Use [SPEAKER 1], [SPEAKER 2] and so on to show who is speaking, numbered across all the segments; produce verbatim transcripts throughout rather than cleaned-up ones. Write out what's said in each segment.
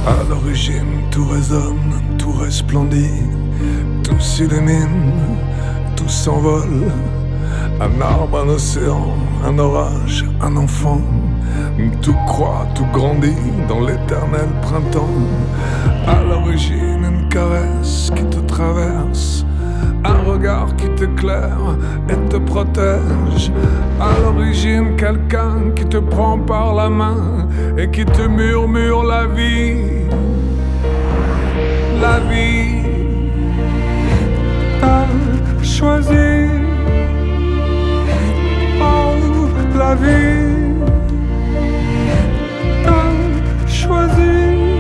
[SPEAKER 1] À l'origine, tout résonne, tout resplendit, tout s'illumine, tout s'envole. Un arbre, un océan, un orage, un enfant. Tout croît, tout grandit dans l'éternel printemps. À l'origine, une caresse qui te traverse, un regard qui t'éclaire et te protège. À l'origine, quelqu'un qui te prend par la main et qui te murmure la vie. La vie t'a choisi. Oh, la vie t'a choisi.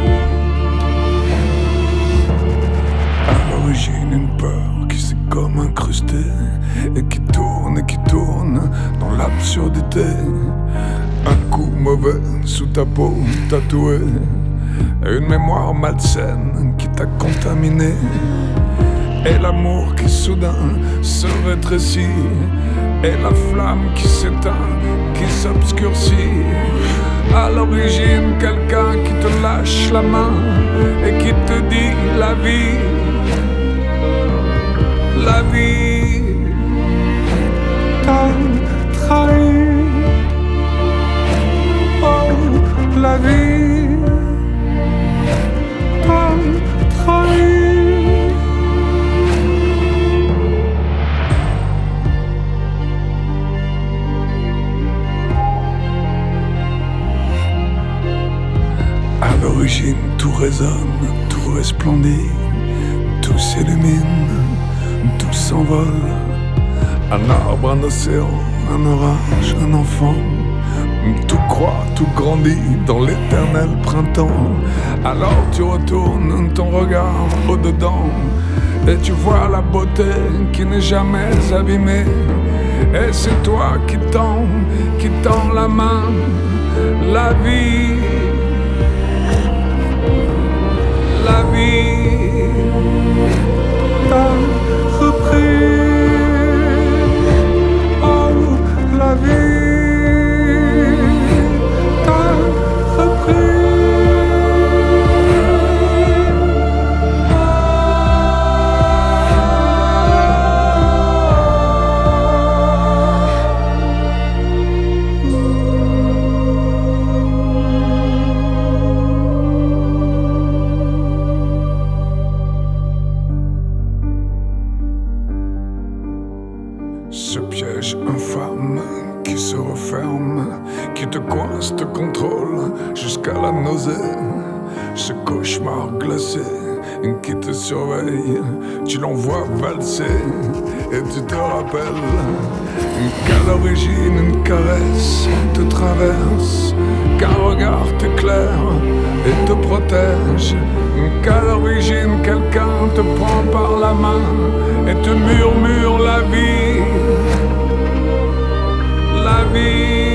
[SPEAKER 1] À l'origine, une peur qui s'est comme incrustée et qui tourne et qui tourne dans l'absurdité. Un coup mauvais sous ta peau tatouée, une mémoire malsaine qui t'a contaminé. Et l'amour qui soudain se rétrécit, et la flamme qui s'éteint, qui s'obscurcit. À l'origine, quelqu'un qui te lâche la main et qui te dit la vie. La vie t'a trahi. Oh, la vie t'a trahi. À l'origine, tout résonne, tout resplendit, tout s'illumine, tout s'envole. Un arbre, un océan, un orage, un enfant. Tout croît, tout grandit dans l'éternel printemps. Alors tu retournes ton regard au-dedans et tu vois la beauté qui n'est jamais abîmée. Et c'est toi qui tends, qui tends la main. La vie, la vie t'a repris. Oh, la vie t'a repris. Ce piège infâme qui se referme, qui te coince, te contrôle jusqu'à la nausée. Ce cauchemar glacé qui te surveille, tu l'envoies valser et tu te rappelles qu'à l'origine une caresse te traverse, qu'un regard t'éclaire et te protège, qu'à l'origine quelqu'un te prend par la main et te murmure la vie. La vie